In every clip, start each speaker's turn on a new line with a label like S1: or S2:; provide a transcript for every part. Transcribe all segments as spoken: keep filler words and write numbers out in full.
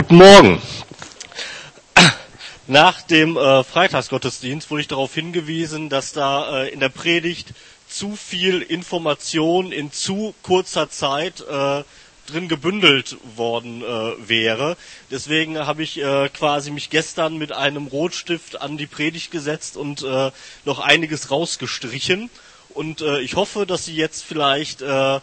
S1: Guten Morgen. Nach dem äh, Freitagsgottesdienst wurde ich darauf hingewiesen, dass da äh, in der Predigt zu viel Information in zu kurzer Zeit äh, drin gebündelt worden äh, wäre. Deswegen habe ich äh, quasi mich gestern mit einem Rotstift an die Predigt gesetzt und äh, noch einiges rausgestrichen. Und äh, ich hoffe, dass sie jetzt vielleicht äh,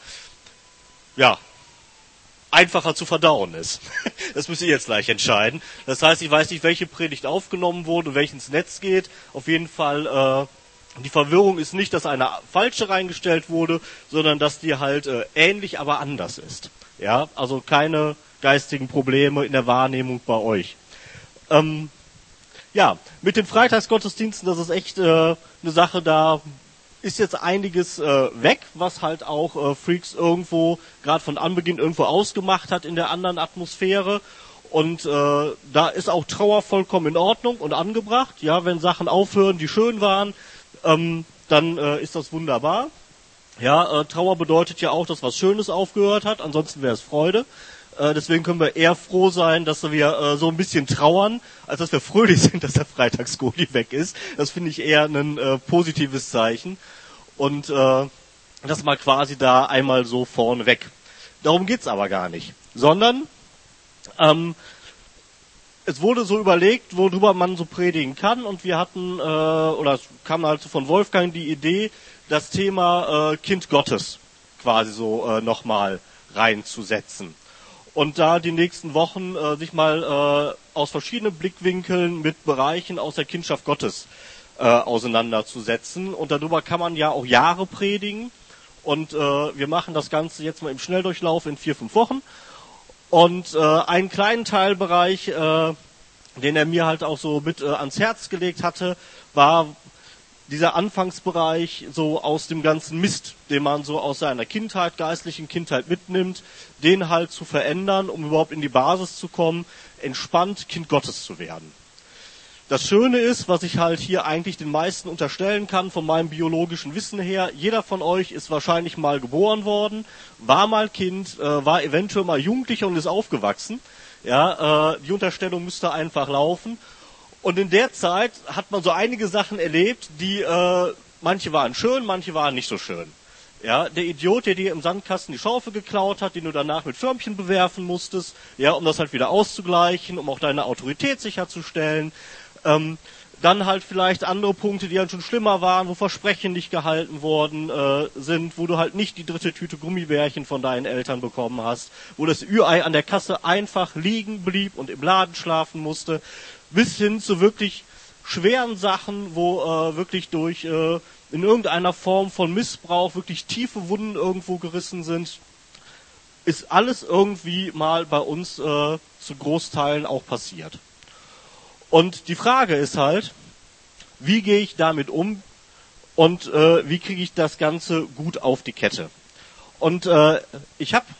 S1: ja einfacher zu verdauen ist. Das müsst ihr jetzt gleich entscheiden. Das heißt, ich weiß nicht, welche Predigt aufgenommen wurde und welche ins Netz geht. Auf jeden Fall, äh, die Verwirrung ist nicht, dass eine falsche reingestellt wurde, sondern dass die halt äh, ähnlich, aber anders ist. Ja, also keine geistigen Probleme in der Wahrnehmung bei euch. Ähm, ja, mit den Freitagsgottesdiensten, das ist echt äh, eine Sache, da ist jetzt einiges äh, weg, was halt auch äh, Freaks irgendwo, gerade von Anbeginn irgendwo ausgemacht hat in der anderen Atmosphäre. Und äh, da ist auch Trauer vollkommen in Ordnung und angebracht. Ja, wenn Sachen aufhören, die schön waren, ähm, dann äh, ist das wunderbar. Ja, äh, Trauer bedeutet ja auch, dass was Schönes aufgehört hat, ansonsten wäre es Freude. Äh, deswegen können wir eher froh sein, dass wir äh, so ein bisschen trauern, als dass wir fröhlich sind, dass der Freitagsgoli weg ist. Das finde ich eher ein äh, positives Zeichen. Und äh, das mal quasi da einmal so vorne weg. Darum geht's aber gar nicht. Sondern ähm, es wurde so überlegt, worüber man so predigen kann. Und wir hatten, äh, oder es kam halt so von Wolfgang die Idee, das Thema äh, Kind Gottes quasi so äh, nochmal reinzusetzen. Und da die nächsten Wochen äh, sich mal äh, aus verschiedenen Blickwinkeln mit Bereichen aus der Kindschaft Gottes äh, auseinanderzusetzen. Und darüber kann man ja auch Jahre predigen. Und äh, wir machen das Ganze jetzt mal im Schnelldurchlauf in vier, fünf Wochen. Und äh, einen kleinen Teilbereich, äh, den er mir halt auch so mit äh, ans Herz gelegt hatte, war dieser Anfangsbereich so aus dem ganzen Mist, den man so aus seiner Kindheit, geistlichen Kindheit mitnimmt, den halt zu verändern, um überhaupt in die Basis zu kommen, entspannt Kind Gottes zu werden. Das Schöne ist, was ich halt hier eigentlich den meisten unterstellen kann, von meinem biologischen Wissen her, jeder von euch ist wahrscheinlich mal geboren worden, war mal Kind, äh, war eventuell mal Jugendlicher und ist aufgewachsen. Ja, äh, die Unterstellung müsste einfach laufen. Und in der Zeit hat man so einige Sachen erlebt, die, äh, manche waren schön, manche waren nicht so schön. Ja, der Idiot, der dir im Sandkasten die Schaufel geklaut hat, den du danach mit Förmchen bewerfen musstest, ja, um das halt wieder auszugleichen, um auch deine Autorität sicherzustellen. Ähm, dann halt vielleicht andere Punkte, die halt schon schlimmer waren, wo Versprechen nicht gehalten worden äh, sind, wo du halt nicht die dritte Tüte Gummibärchen von deinen Eltern bekommen hast, wo das Ü-Ei an der Kasse einfach liegen blieb und im Laden schlafen musste, bis hin zu wirklich schweren Sachen, wo äh, wirklich durch äh, in irgendeiner Form von Missbrauch wirklich tiefe Wunden irgendwo gerissen sind, ist alles irgendwie mal bei uns äh, zu Großteilen auch passiert. Und die Frage ist halt, wie gehe ich damit um und äh, wie kriege ich das Ganze gut auf die Kette? Und äh, ich habe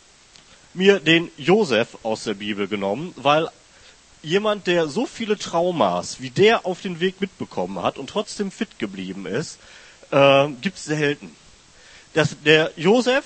S1: mir den Josef aus der Bibel genommen, weil jemand, der so viele Traumas wie der auf den Weg mitbekommen hat und trotzdem fit geblieben ist, äh, gibt es selten. Das, der Josef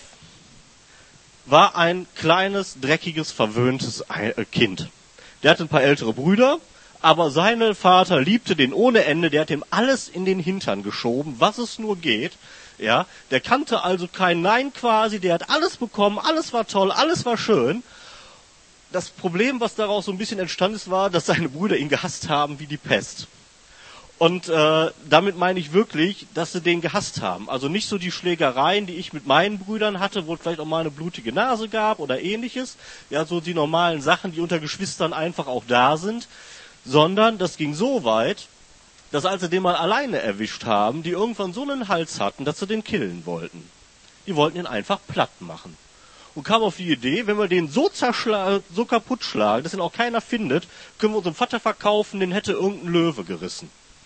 S1: war ein kleines, dreckiges, verwöhntes Kind. Der hatte ein paar ältere Brüder, aber sein Vater liebte den ohne Ende, der hat ihm alles in den Hintern geschoben, was es nur geht. Ja, der kannte also kein Nein quasi, der hat alles bekommen, alles war toll, alles war schön. Das Problem, was daraus so ein bisschen entstanden ist, war, dass seine Brüder ihn gehasst haben wie die Pest. Und äh, damit meine ich wirklich, dass sie den gehasst haben. Also nicht so die Schlägereien, die ich mit meinen Brüdern hatte, wo es vielleicht auch mal eine blutige Nase gab oder ähnliches. Ja, so die normalen Sachen, die unter Geschwistern einfach auch da sind. Sondern das ging so weit, dass als sie den mal alleine erwischt haben, die irgendwann so einen Hals hatten, dass sie den killen wollten. Die wollten ihn einfach platt machen. Und kam auf die Idee, wenn wir den so zerschlagen, so kaputt schlagen, dass ihn auch keiner findet, können wir unseren Vater verkaufen, den hätte irgendein Löwe gerissen.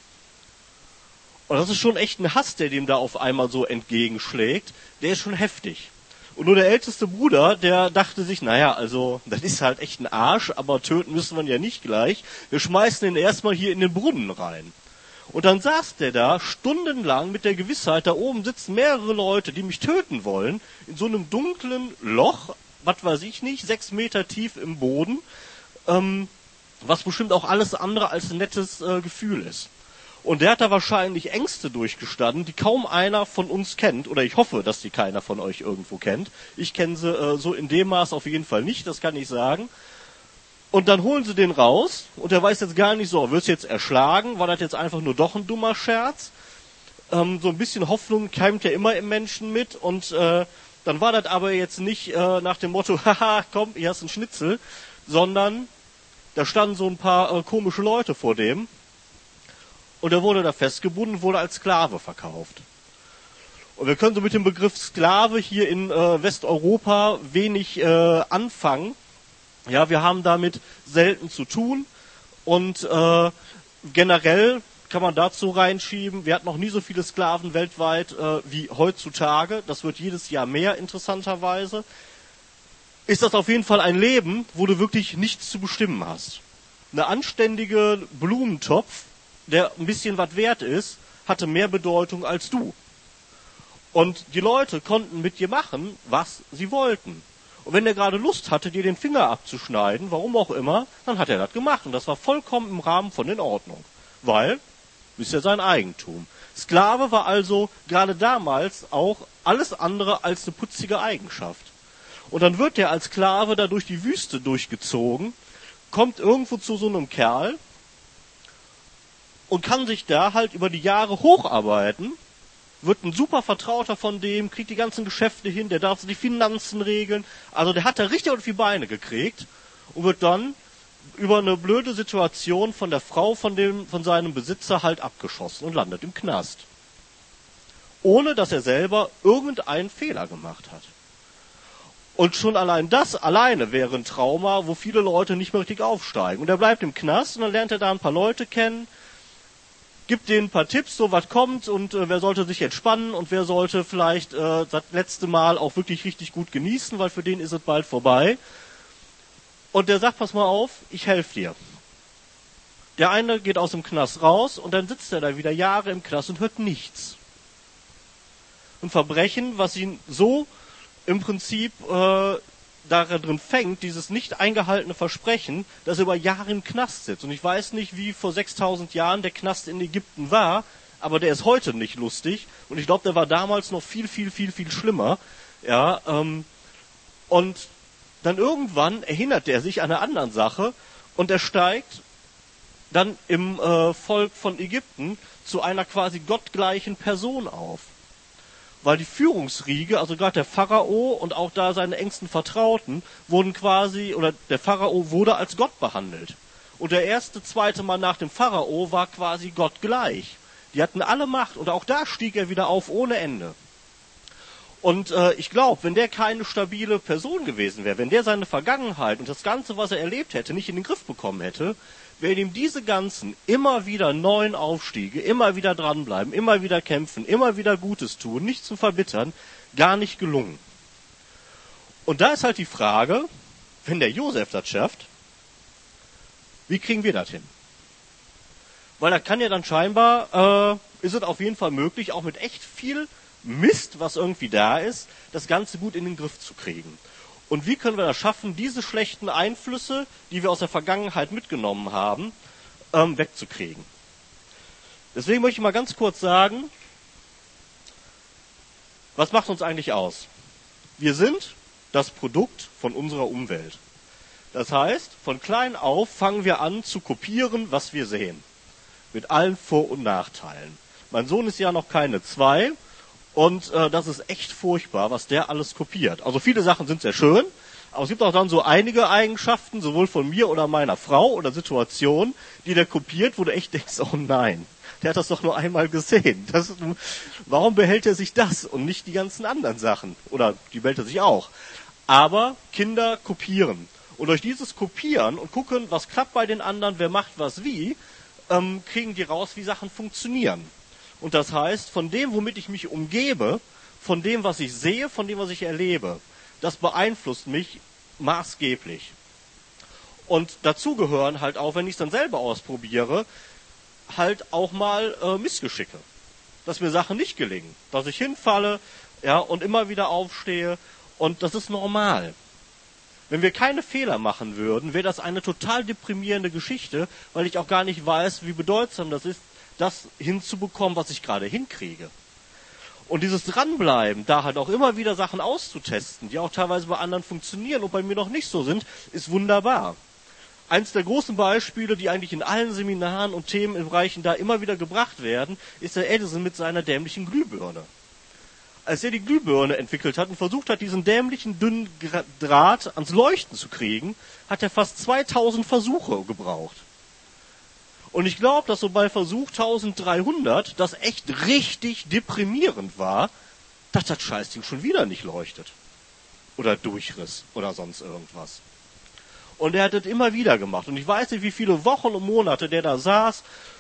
S1: Und das ist schon echt ein Hass, der dem da auf einmal so entgegenschlägt. Der ist schon heftig. Und nur der älteste Bruder, der dachte sich, naja, also, das ist halt echt ein Arsch, aber töten müssen wir ihn ja nicht gleich. Wir schmeißen ihn erstmal hier in den Brunnen rein. Und dann saß der da stundenlang mit der Gewissheit, da oben sitzen mehrere Leute, die mich töten wollen, in so einem dunklen Loch, was weiß ich nicht, sechs Meter tief im Boden, ähm, was bestimmt auch alles andere als ein nettes äh, Gefühl ist. Und der hat da wahrscheinlich Ängste durchgestanden, die kaum einer von uns kennt, oder ich hoffe, dass die keiner von euch irgendwo kennt. Ich kenne sie äh, so in dem Maß auf jeden Fall nicht, das kann ich sagen. Und dann holen sie den raus, und der weiß jetzt gar nicht so, wirst du jetzt erschlagen, war das jetzt einfach nur doch ein dummer Scherz? Ähm, so ein bisschen Hoffnung keimt ja immer im Menschen mit, und äh, dann war das aber jetzt nicht äh, nach dem Motto, haha, komm, hier hast einen Schnitzel, sondern da standen so ein paar äh, komische Leute vor dem, und er wurde da festgebunden, wurde als Sklave verkauft. Und wir können so mit dem Begriff Sklave hier in äh, Westeuropa wenig äh, anfangen. Ja, wir haben damit selten zu tun, und äh, generell kann man dazu reinschieben, wir hatten noch nie so viele Sklaven weltweit äh, wie heutzutage. Das wird jedes Jahr mehr, interessanterweise. Ist das auf jeden Fall ein Leben, wo du wirklich nichts zu bestimmen hast. Eine anständige Blumentopf, der ein bisschen was wert ist, hatte mehr Bedeutung als du. Und die Leute konnten mit dir machen, was sie wollten. Und wenn der gerade Lust hatte, dir den Finger abzuschneiden, warum auch immer, dann hat er das gemacht. Und das war vollkommen im Rahmen von in Ordnung. Weil, ist ja sein Eigentum. Sklave war also gerade damals auch alles andere als eine putzige Eigenschaft. Und dann wird der als Sklave da durch die Wüste durchgezogen, kommt irgendwo zu so einem Kerl und kann sich da halt über die Jahre hocharbeiten, wird ein super Vertrauter von dem, kriegt die ganzen Geschäfte hin, der darf die Finanzen regeln. Also der hat da richtig auf die Beine gekriegt und wird dann über eine blöde Situation von der Frau von dem, von seinem Besitzer halt abgeschossen und landet im Knast. Ohne dass er selber irgendeinen Fehler gemacht hat. Und schon allein das alleine wäre ein Trauma, wo viele Leute nicht mehr richtig aufsteigen. Und er bleibt im Knast und dann lernt er da ein paar Leute kennen, gibt denen ein paar Tipps, so was kommt und äh, wer sollte sich entspannen und wer sollte vielleicht äh, das letzte Mal auch wirklich richtig gut genießen, weil für den ist es bald vorbei. Und der sagt, pass mal auf, ich helfe dir. Der eine geht aus dem Knast raus und dann sitzt er da wieder Jahre im Knast und hört nichts. Ein Verbrechen, was ihn so im Prinzip äh, darin fängt, dieses nicht eingehaltene Versprechen, dass er über Jahre im Knast sitzt. Und ich weiß nicht, wie vor sechstausend Jahren der Knast in Ägypten war, aber der ist heute nicht lustig. Und ich glaube, der war damals noch viel, viel, viel, viel schlimmer. Ja, ähm, und dann irgendwann erinnert er sich an eine andere Sache und er steigt dann im äh, Volk von Ägypten zu einer quasi gottgleichen Person auf. Weil die Führungsriege, also gerade der Pharao und auch da seine engsten Vertrauten, wurden quasi, oder der Pharao wurde als Gott behandelt. Und der erste, zweite Mann nach dem Pharao war quasi Gott gleich. Die hatten alle Macht und auch da stieg er wieder auf ohne Ende. Und äh, ich glaube, wenn der keine stabile Person gewesen wäre, wenn der seine Vergangenheit und das Ganze, was er erlebt hätte, nicht in den Griff bekommen hätte, wären ihm diese ganzen immer wieder neuen Aufstiege, immer wieder dranbleiben, immer wieder kämpfen, immer wieder Gutes tun, nicht zu verbittern, gar nicht gelungen. Und da ist halt die Frage, wenn der Josef das schafft, wie kriegen wir das hin? Weil da kann ja dann scheinbar, äh, ist es auf jeden Fall möglich, auch mit echt viel Mist, was irgendwie da ist, das Ganze gut in den Griff zu kriegen. Und wie können wir das schaffen, diese schlechten Einflüsse, die wir aus der Vergangenheit mitgenommen haben, ähm, wegzukriegen? Deswegen möchte ich mal ganz kurz sagen, was macht uns eigentlich aus? Wir sind das Produkt von unserer Umwelt. Das heißt, von klein auf fangen wir an zu kopieren, was wir sehen. Mit allen Vor- und Nachteilen. Mein Sohn ist ja noch keine zwei. Und äh, das ist echt furchtbar, was der alles kopiert. Also viele Sachen sind sehr schön, aber es gibt auch dann so einige Eigenschaften, sowohl von mir oder meiner Frau oder Situationen, die der kopiert, wo du echt denkst, oh nein, der hat das doch nur einmal gesehen. Das, warum behält er sich das und nicht die ganzen anderen Sachen? Oder die behält er sich auch. Aber Kinder kopieren. Und durch dieses Kopieren und gucken, was klappt bei den anderen, wer macht was wie, ähm, kriegen die raus, wie Sachen funktionieren. Und das heißt, von dem, womit ich mich umgebe, von dem, was ich sehe, von dem, was ich erlebe, das beeinflusst mich maßgeblich. Und dazu gehören halt auch, wenn ich es dann selber ausprobiere, halt auch mal äh, Missgeschicke. Dass mir Sachen nicht gelingen. Dass ich hinfalle, ja, und immer wieder aufstehe. Und das ist normal. Wenn wir keine Fehler machen würden, wäre das eine total deprimierende Geschichte, weil ich auch gar nicht weiß, wie bedeutsam das ist, das hinzubekommen, was ich gerade hinkriege. Und dieses Dranbleiben, da halt auch immer wieder Sachen auszutesten, die auch teilweise bei anderen funktionieren und bei mir noch nicht so sind, ist wunderbar. Eins der großen Beispiele, die eigentlich in allen Seminaren und Themenbereichen da immer wieder gebracht werden, ist der Edison mit seiner dämlichen Glühbirne. Als er die Glühbirne entwickelt hat und versucht hat, diesen dämlichen dünnen Draht ans Leuchten zu kriegen, hat er fast zweitausend Versuche gebraucht. Und ich glaube, dass so bei Versuch dreizehnhundert das echt richtig deprimierend war, dass das Scheißding schon wieder nicht leuchtet. Oder durchriss oder sonst irgendwas. Und er hat das immer wieder gemacht. Und ich weiß nicht, wie viele Wochen und Monate der da saß,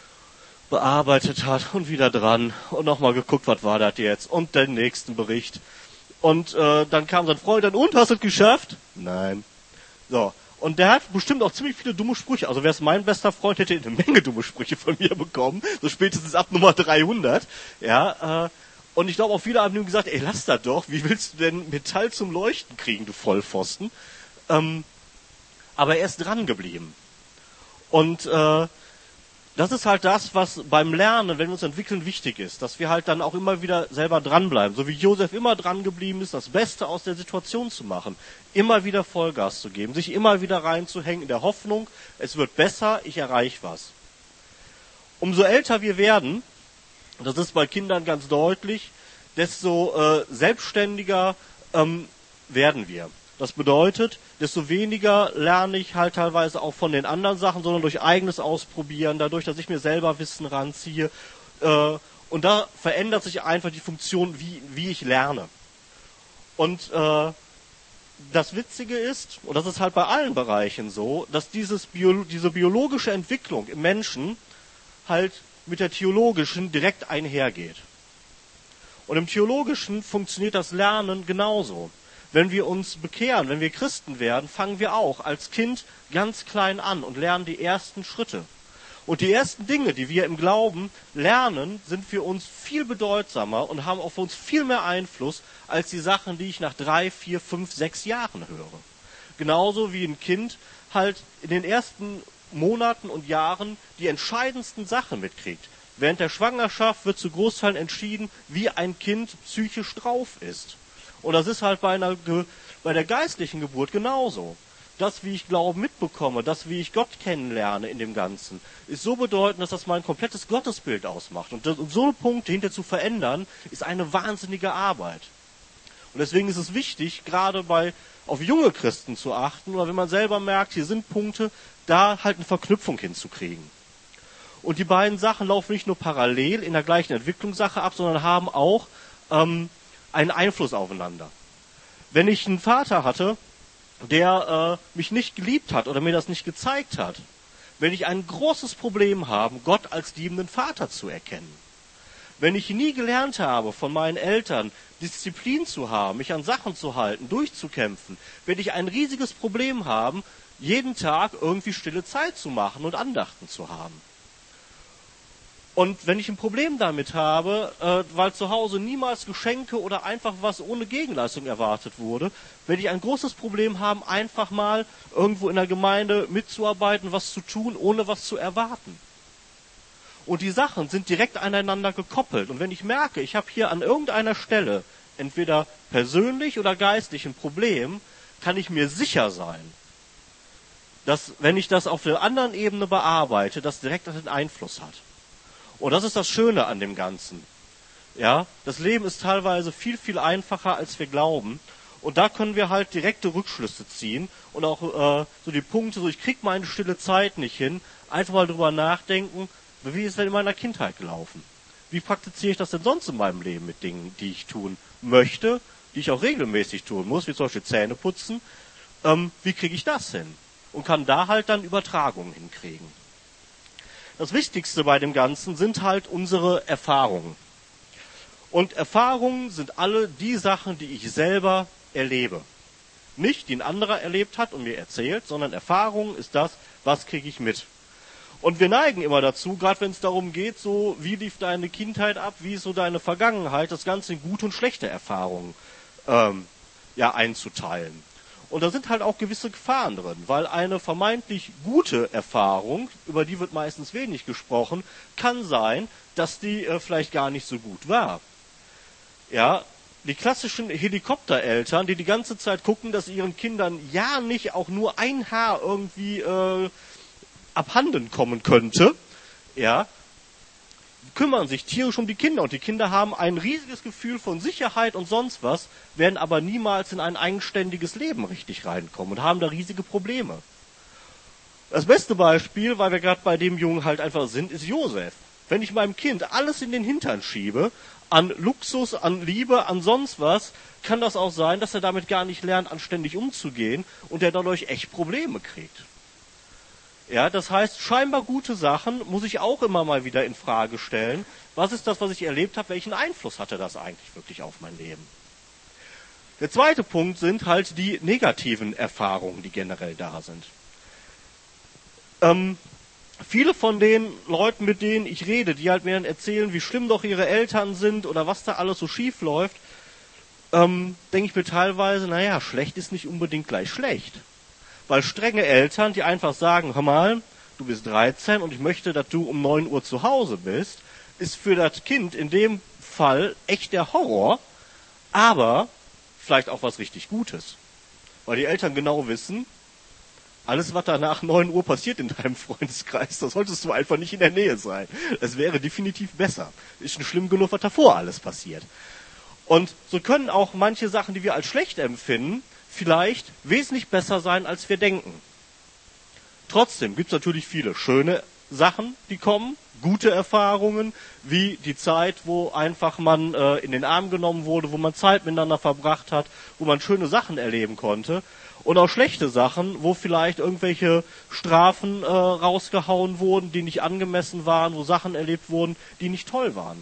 S1: bearbeitet hat und wieder dran und nochmal geguckt, was war das jetzt und den nächsten Bericht. Und äh, dann kam sein Freund dann, und, hast du es geschafft? Nein. So, und der hat bestimmt auch ziemlich viele dumme Sprüche. Also wäre es mein bester Freund, hätte er eine Menge dumme Sprüche von mir bekommen, so spätestens ab Nummer dreihundert. Ja, äh, und ich glaube auch viele haben ihm gesagt, ey, lass das doch, wie willst du denn Metall zum Leuchten kriegen, du Vollpfosten? Ähm, aber er ist dran geblieben. Und äh, das ist halt das, was beim Lernen, wenn wir uns entwickeln, wichtig ist. Dass wir halt dann auch immer wieder selber dranbleiben. So wie Josef immer dran geblieben ist, das Beste aus der Situation zu machen. Immer wieder Vollgas zu geben. Sich immer wieder reinzuhängen in der Hoffnung, es wird besser, ich erreiche was. Umso älter wir werden, das ist bei Kindern ganz deutlich, desto äh, selbstständiger ähm, werden wir. Das bedeutet, desto weniger lerne ich halt teilweise auch von den anderen Sachen, sondern durch eigenes Ausprobieren, dadurch, dass ich mir selber Wissen ranziehe. Äh, und da verändert sich einfach die Funktion, wie, wie ich lerne. Und äh, das Witzige ist, und das ist halt bei allen Bereichen so, dass dieses Bio, diese biologische Entwicklung im Menschen halt mit der theologischen direkt einhergeht. Und im Theologischen funktioniert das Lernen genauso. Wenn wir uns bekehren, wenn wir Christen werden, fangen wir auch als Kind ganz klein an und lernen die ersten Schritte. Und die ersten Dinge, die wir im Glauben lernen, sind für uns viel bedeutsamer und haben auf uns viel mehr Einfluss als die Sachen, die ich nach drei, vier, fünf, sechs Jahren höre. Genauso wie ein Kind halt in den ersten Monaten und Jahren die entscheidendsten Sachen mitkriegt. Während der Schwangerschaft wird zu Großteilen entschieden, wie ein Kind psychisch drauf ist. Und das ist halt bei, einer, bei der geistlichen Geburt genauso. Das, wie ich Glauben mitbekomme, das, wie ich Gott kennenlerne in dem Ganzen, ist so bedeutend, dass das mein komplettes Gottesbild ausmacht. Und, das, und so Punkte hinter zu verändern, ist eine wahnsinnige Arbeit. Und deswegen ist es wichtig, gerade bei auf junge Christen zu achten, oder wenn man selber merkt, hier sind Punkte, da halt eine Verknüpfung hinzukriegen. Und die beiden Sachen laufen nicht nur parallel in der gleichen Entwicklungssache ab, sondern haben auch ähm, einen Einfluss aufeinander. Wenn ich einen Vater hatte, der äh, mich nicht geliebt hat oder mir das nicht gezeigt hat, wenn ich ein großes Problem habe, Gott als liebenden Vater zu erkennen. Wenn ich nie gelernt habe, von meinen Eltern Disziplin zu haben, mich an Sachen zu halten, durchzukämpfen, werde ich ein riesiges Problem haben, jeden Tag irgendwie stille Zeit zu machen und Andachten zu haben. Und wenn ich ein Problem damit habe, äh, weil zu Hause niemals Geschenke oder einfach was ohne Gegenleistung erwartet wurde, werde ich ein großes Problem haben, einfach mal irgendwo in der Gemeinde mitzuarbeiten, was zu tun, ohne was zu erwarten. Und die Sachen sind direkt aneinander gekoppelt. Und wenn ich merke, ich habe hier an irgendeiner Stelle entweder persönlich oder geistlich ein Problem, kann ich mir sicher sein, dass, wenn ich das auf der anderen Ebene bearbeite, das direkt einen Einfluss hat. Und das ist das Schöne an dem Ganzen. Ja, das Leben ist teilweise viel, viel einfacher, als wir glauben. Und da können wir halt direkte Rückschlüsse ziehen und auch äh, so die Punkte, so ich krieg meine stille Zeit nicht hin, einfach mal drüber nachdenken, wie ist es denn in meiner Kindheit gelaufen? Wie praktiziere ich das denn sonst in meinem Leben mit Dingen, die ich tun möchte, die ich auch regelmäßig tun muss, wie zum Beispiel Zähne putzen? Ähm, wie kriege ich das hin? Und kann da halt dann Übertragungen hinkriegen. Das Wichtigste bei dem Ganzen sind halt unsere Erfahrungen. Und Erfahrungen sind alle die Sachen, die ich selber erlebe. Nicht, die ein anderer erlebt hat und mir erzählt, sondern Erfahrungen ist das, was kriege ich mit. Und wir neigen immer dazu, gerade wenn es darum geht, so wie lief deine Kindheit ab, wie ist so deine Vergangenheit, das Ganze in gute und schlechte Erfahrungen ähm, ja, einzuteilen. Und da sind halt auch gewisse Gefahren drin, weil eine vermeintlich gute Erfahrung, über die wird meistens wenig gesprochen, kann sein, dass die äh, vielleicht gar nicht so gut war. Ja, die klassischen Helikoptereltern, die die ganze Zeit gucken, dass ihren Kindern ja nicht auch nur ein Haar irgendwie äh, abhanden kommen könnte, ja, kümmern sich tierisch um die Kinder und die Kinder haben ein riesiges Gefühl von Sicherheit und sonst was, werden aber niemals in ein eigenständiges Leben richtig reinkommen und haben da riesige Probleme. Das beste Beispiel, weil wir gerade bei dem Jungen halt einfach sind, ist Josef. Wenn ich meinem Kind alles in den Hintern schiebe, an Luxus, an Liebe, an sonst was, kann das auch sein, dass er damit gar nicht lernt, anständig umzugehen und er dadurch echt Probleme kriegt. Ja, das heißt, scheinbar gute Sachen muss ich auch immer mal wieder in Frage stellen. Was ist das, was ich erlebt habe? Welchen Einfluss hatte das eigentlich wirklich auf mein Leben? Der zweite Punkt sind halt die negativen Erfahrungen, die generell da sind. Ähm, viele von den Leuten, mit denen ich rede, die halt mir dann erzählen, wie schlimm doch ihre Eltern sind oder was da alles so schief läuft, ähm, denke ich mir teilweise, naja, schlecht ist nicht unbedingt gleich schlecht. Weil strenge Eltern, die einfach sagen, hör mal, du bist dreizehn und ich möchte, dass du um neun Uhr zu Hause bist, ist für das Kind in dem Fall echt der Horror, aber vielleicht auch was richtig Gutes. Weil die Eltern genau wissen, alles, was da nach neun Uhr passiert in deinem Freundeskreis, da solltest du einfach nicht in der Nähe sein. Es wäre definitiv besser. Ist schon schlimm genug, was davor alles passiert. Und so können auch manche Sachen, die wir als schlecht empfinden, vielleicht wesentlich besser sein, als wir denken. Trotzdem gibt es natürlich viele schöne Sachen, die kommen, gute Erfahrungen, wie die Zeit, wo einfach man äh, in den Arm genommen wurde, wo man Zeit miteinander verbracht hat, wo man schöne Sachen erleben konnte. Und auch schlechte Sachen, wo vielleicht irgendwelche Strafen äh, rausgehauen wurden, die nicht angemessen waren, wo Sachen erlebt wurden, die nicht toll waren.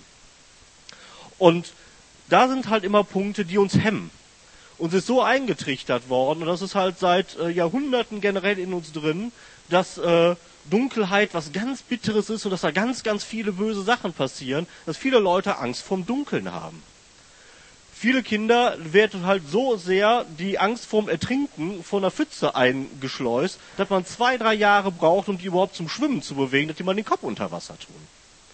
S1: Und da sind halt immer Punkte, die uns hemmen. Uns ist so eingetrichtert worden, und das ist halt seit äh, Jahrhunderten generell in uns drin, dass äh, Dunkelheit was ganz Bitteres ist und dass da ganz, ganz viele böse Sachen passieren, dass viele Leute Angst vorm Dunkeln haben. Viele Kinder werden halt so sehr die Angst vorm Ertrinken von einer Pfütze eingeschleust, dass man zwei, drei Jahre braucht, um die überhaupt zum Schwimmen zu bewegen, dass die mal den Kopf unter Wasser tun.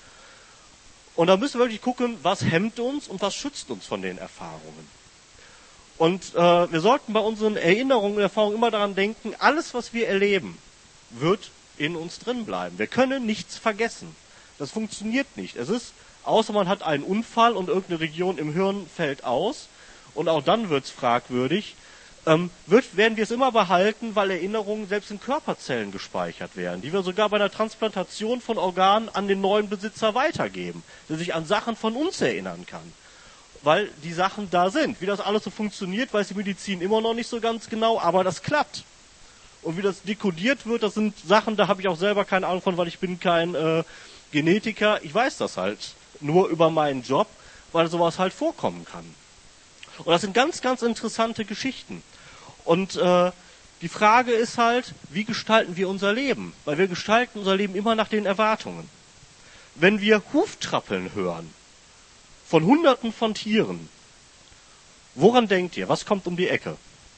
S1: Und da müssen wir wirklich gucken, was hemmt uns und was schützt uns von den Erfahrungen. Und äh, wir sollten bei unseren Erinnerungen und Erfahrungen immer daran denken, alles, was wir erleben, wird in uns drin bleiben. Wir können nichts vergessen. Das funktioniert nicht. Es ist, außer man hat einen Unfall und irgendeine Region im Hirn fällt aus, und auch dann wird es fragwürdig, ähm, wird, werden wir es immer behalten, weil Erinnerungen selbst in Körperzellen gespeichert werden, die wir sogar bei einer Transplantation von Organen an den neuen Besitzer weitergeben, der sich an Sachen von uns erinnern kann. Weil die Sachen da sind. Wie das alles so funktioniert, weiß die Medizin immer noch nicht so ganz genau, aber das klappt. Und wie das dekodiert wird, das sind Sachen, da habe ich auch selber keine Ahnung von, weil ich bin kein äh, Genetiker. Ich weiß das halt nur über meinen Job, weil sowas halt vorkommen kann. Und das sind ganz, ganz interessante Geschichten. Und äh, die Frage ist halt, wie gestalten wir unser Leben? Weil wir gestalten unser Leben immer nach den Erwartungen. Wenn wir Huftrappeln hören, von Hunderten von Tieren. Woran denkt ihr? Was kommt um die Ecke?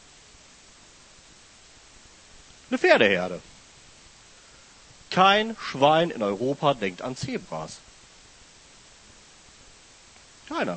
S1: Eine Pferdeherde. Kein Schwein in Europa denkt an Zebras. Keiner.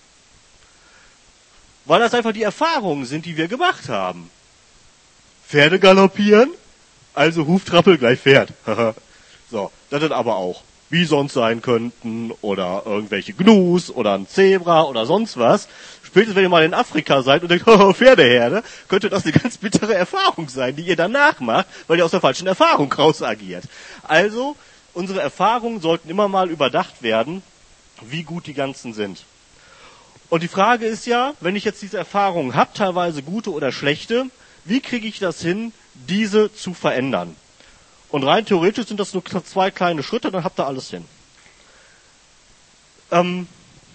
S1: Weil das einfach die Erfahrungen sind, die wir gemacht haben. Pferde galoppieren, also Huftrappel gleich Pferd. So, das ist aber auch Bisons sein könnten oder irgendwelche Gnus oder ein Zebra oder sonst was. Spätestens wenn ihr mal in Afrika seid und denkt, oh, Pferdeherde, könnte das eine ganz bittere Erfahrung sein, die ihr danach macht, weil ihr aus der falschen Erfahrung raus agiert. Also, unsere Erfahrungen sollten immer mal überdacht werden, wie gut die ganzen sind. Und die Frage ist ja, wenn ich jetzt diese Erfahrungen habe, teilweise gute oder schlechte, wie kriege ich das hin, diese zu verändern? Und rein theoretisch sind das nur zwei kleine Schritte, dann habt ihr alles hin. Ähm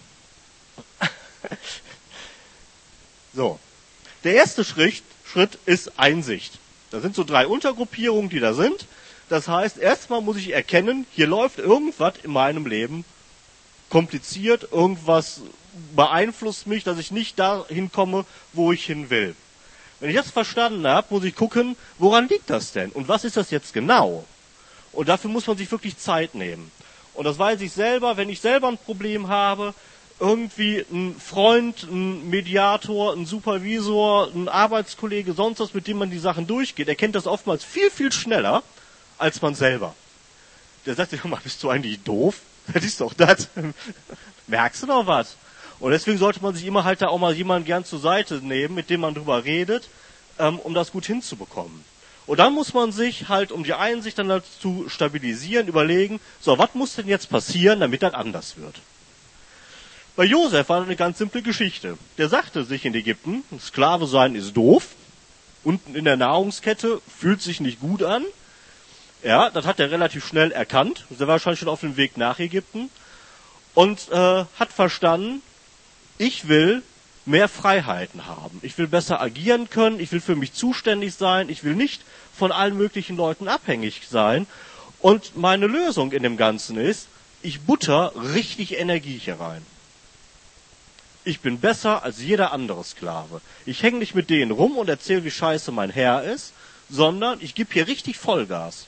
S1: so, der erste Schritt, Schritt ist Einsicht. Da sind so drei Untergruppierungen, die da sind. Das heißt, erstmal muss ich erkennen, hier läuft irgendwas in meinem Leben kompliziert, irgendwas beeinflusst mich, dass ich nicht dahin komme, wo ich hin will. Wenn ich das verstanden habe, muss ich gucken, woran liegt das denn? Und was ist das jetzt genau? Und dafür muss man sich wirklich Zeit nehmen. Und das weiß ich selber, wenn ich selber ein Problem habe, irgendwie ein Freund, ein Mediator, ein Supervisor, ein Arbeitskollege, sonst was, mit dem man die Sachen durchgeht, der kennt das oftmals viel, viel schneller als man selber. Der sagt sich immer, bist du eigentlich doof? Das ist doch das. Merkst du noch was? Und deswegen sollte man sich immer halt da auch mal jemanden gern zur Seite nehmen, mit dem man drüber redet, ähm, um das gut hinzubekommen. Und dann muss man sich halt, um die Einsicht dann halt zu stabilisieren, überlegen, so, was muss denn jetzt passieren, damit das anders wird? Bei Josef war das eine ganz simple Geschichte. Der sagte sich in Ägypten, Sklave sein ist doof, unten in der Nahrungskette fühlt sich nicht gut an. Ja, das hat er relativ schnell erkannt. Der war wahrscheinlich schon auf dem Weg nach Ägypten. Und äh, hat verstanden, ich will mehr Freiheiten haben. Ich will besser agieren können. Ich will für mich zuständig sein. Ich will nicht von allen möglichen Leuten abhängig sein. Und meine Lösung in dem Ganzen ist, ich butter richtig Energie hier rein. Ich bin besser als jeder andere Sklave. Ich hänge nicht mit denen rum und erzähle, wie scheiße mein Herr ist, sondern ich gebe hier richtig Vollgas.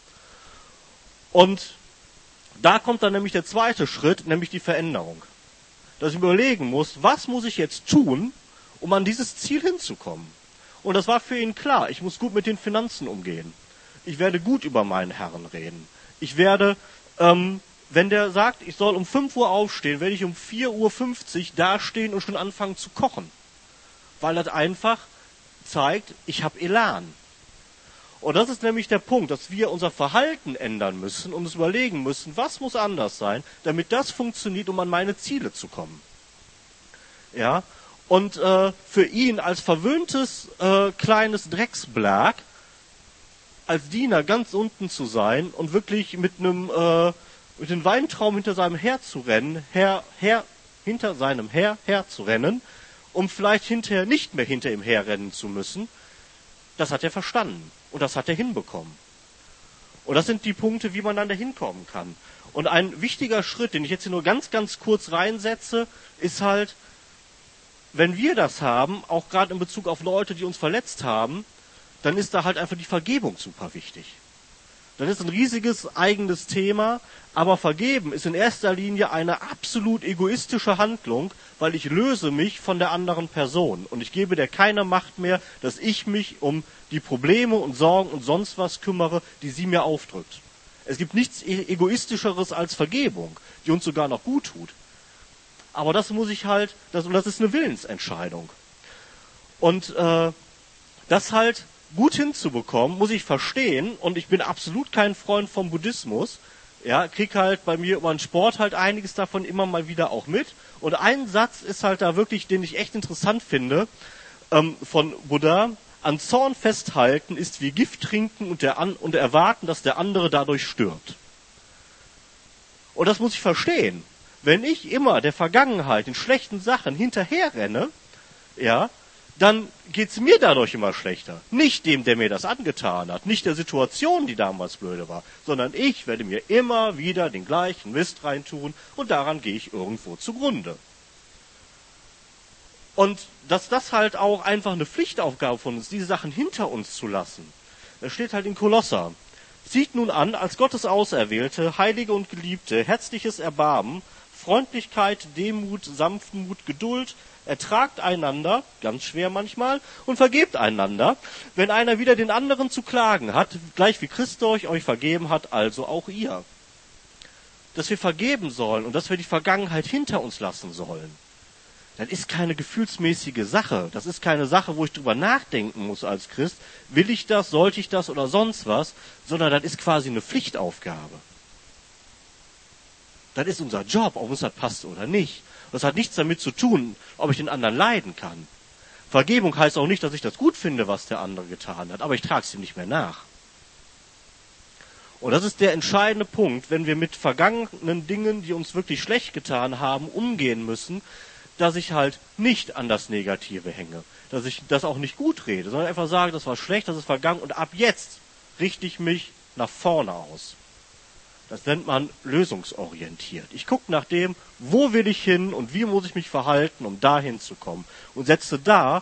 S1: Und da kommt dann nämlich der zweite Schritt, nämlich die Veränderung. Dass ich überlegen muss, was muss ich jetzt tun, um an dieses Ziel hinzukommen? Und das war für ihn klar. Ich muss gut mit den Finanzen umgehen. Ich werde gut über meinen Herrn reden. Ich werde, ähm, wenn der sagt, ich soll um fünf Uhr aufstehen, werde ich um vier Uhr fünfzig dastehen und schon anfangen zu kochen. Weil das einfach zeigt, ich habe Elan. Und das ist nämlich der Punkt, dass wir unser Verhalten ändern müssen und uns überlegen müssen, was muss anders sein, damit das funktioniert, um an meine Ziele zu kommen. Ja, und äh, für ihn als verwöhntes äh, kleines Drecksblag, als Diener ganz unten zu sein und wirklich mit einem äh, mit dem Weintraum hinter seinem Herr zu rennen, her, her, hinter seinem Herr herzurennen, um vielleicht hinterher nicht mehr hinter ihm herrennen zu müssen, das hat er verstanden. Und das hat er hinbekommen. Und das sind die Punkte, wie man dann dahin kommen kann. Und ein wichtiger Schritt, den ich jetzt hier nur ganz, ganz kurz reinsetze, ist halt, wenn wir das haben, auch gerade in Bezug auf Leute, die uns verletzt haben, dann ist da halt einfach die Vergebung super wichtig. Das ist ein riesiges eigenes Thema, aber Vergeben ist in erster Linie eine absolut egoistische Handlung, weil ich löse mich von der anderen Person und ich gebe der keine Macht mehr, dass ich mich um die Probleme und Sorgen und sonst was kümmere, die sie mir aufdrückt. Es gibt nichts egoistischeres als Vergebung, die uns sogar noch gut tut. Aber das muss ich halt, das, und das ist eine Willensentscheidung. Und äh, das halt gut hinzubekommen, muss ich verstehen, und ich bin absolut kein Freund vom Buddhismus, ja, krieg halt bei mir über den Sport halt einiges davon immer mal wieder auch mit, und ein Satz ist halt da wirklich, den ich echt interessant finde, ähm, von Buddha: An Zorn festhalten ist wie Gift trinken und, der an, und erwarten, dass der andere dadurch stirbt. Und das muss ich verstehen. Wenn ich immer der Vergangenheit, den schlechten Sachen hinterherrenne, ja, dann geht's mir dadurch immer schlechter. Nicht dem, der mir das angetan hat, nicht der Situation, die damals blöde war, sondern ich werde mir immer wieder den gleichen Mist reintun und daran gehe ich irgendwo zugrunde. Und dass das halt auch einfach eine Pflichtaufgabe von uns, diese Sachen hinter uns zu lassen. Das steht halt in Kolosser. Zieht nun an, als Gottes Auserwählte, Heilige und Geliebte, herzliches Erbarmen, Freundlichkeit, Demut, Sanftmut, Geduld, ertragt einander, ganz schwer manchmal, und vergebt einander, wenn einer wieder den anderen zu klagen hat, gleich wie Christus euch vergeben hat, also auch ihr. Dass wir vergeben sollen und dass wir die Vergangenheit hinter uns lassen sollen, das ist keine gefühlsmäßige Sache. Das ist keine Sache, wo ich drüber nachdenken muss als Christ. Will ich das, sollte ich das oder sonst was, sondern das ist quasi eine Pflichtaufgabe. Das ist unser Job, ob uns das passt oder nicht. Das hat nichts damit zu tun, ob ich den anderen leiden kann. Vergebung heißt auch nicht, dass ich das gut finde, was der andere getan hat, aber ich trage es ihm nicht mehr nach. Und das ist der entscheidende Punkt, wenn wir mit vergangenen Dingen, die uns wirklich schlecht getan haben, umgehen müssen, dass ich halt nicht an das Negative hänge, dass ich das auch nicht gut rede, sondern einfach sage, das war schlecht, das ist vergangen und ab jetzt richte ich mich nach vorne aus. Das nennt man lösungsorientiert. Ich gucke nach dem, wo will ich hin und wie muss ich mich verhalten, um da hinzukommen. Und setze da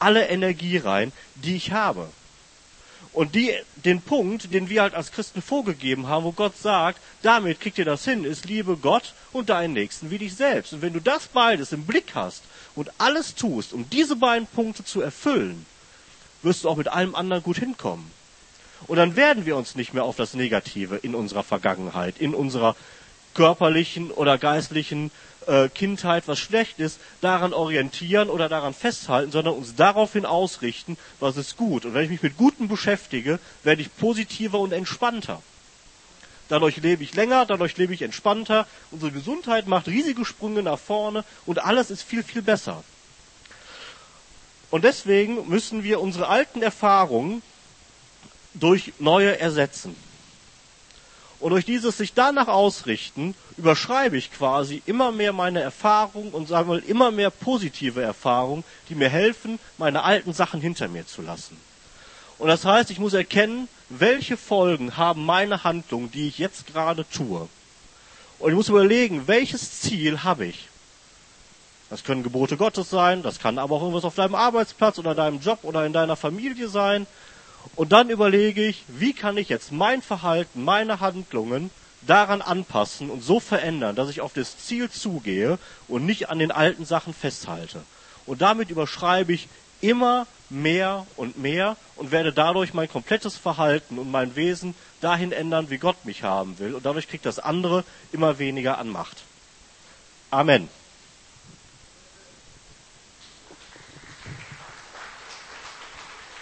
S1: alle Energie rein, die ich habe. Und die, den Punkt, den wir halt als Christen vorgegeben haben, wo Gott sagt, damit kriegt ihr das hin, ist liebe Gott und deinen Nächsten wie dich selbst. Und wenn du das beides im Blick hast und alles tust, um diese beiden Punkte zu erfüllen, wirst du auch mit allem anderen gut hinkommen. Und dann werden wir uns nicht mehr auf das Negative in unserer Vergangenheit, in unserer körperlichen oder geistlichen äh, Kindheit, was schlecht ist, daran orientieren oder daran festhalten, sondern uns daraufhin ausrichten, was ist gut. Und wenn ich mich mit Gutem beschäftige, werde ich positiver und entspannter. Dadurch lebe ich länger, dadurch lebe ich entspannter, unsere Gesundheit macht riesige Sprünge nach vorne und alles ist viel, viel besser. Und deswegen müssen wir unsere alten Erfahrungen durch neue ersetzen. Und durch dieses sich danach ausrichten, überschreibe ich quasi immer mehr meine Erfahrung und sagen wir mal immer mehr positive Erfahrungen, die mir helfen, meine alten Sachen hinter mir zu lassen. Und das heißt, ich muss erkennen, welche Folgen haben meine Handlungen, die ich jetzt gerade tue. Und ich muss überlegen, welches Ziel habe ich. Das können Gebote Gottes sein, das kann aber auch irgendwas auf deinem Arbeitsplatz oder deinem Job oder in deiner Familie sein. Und dann überlege ich, wie kann ich jetzt mein Verhalten, meine Handlungen daran anpassen und so verändern, dass ich auf das Ziel zugehe und nicht an den alten Sachen festhalte. Und damit überschreibe ich immer mehr und mehr und werde dadurch mein komplettes Verhalten und mein Wesen dahin ändern, wie Gott mich haben will. Und dadurch kriegt das andere immer weniger an Macht. Amen.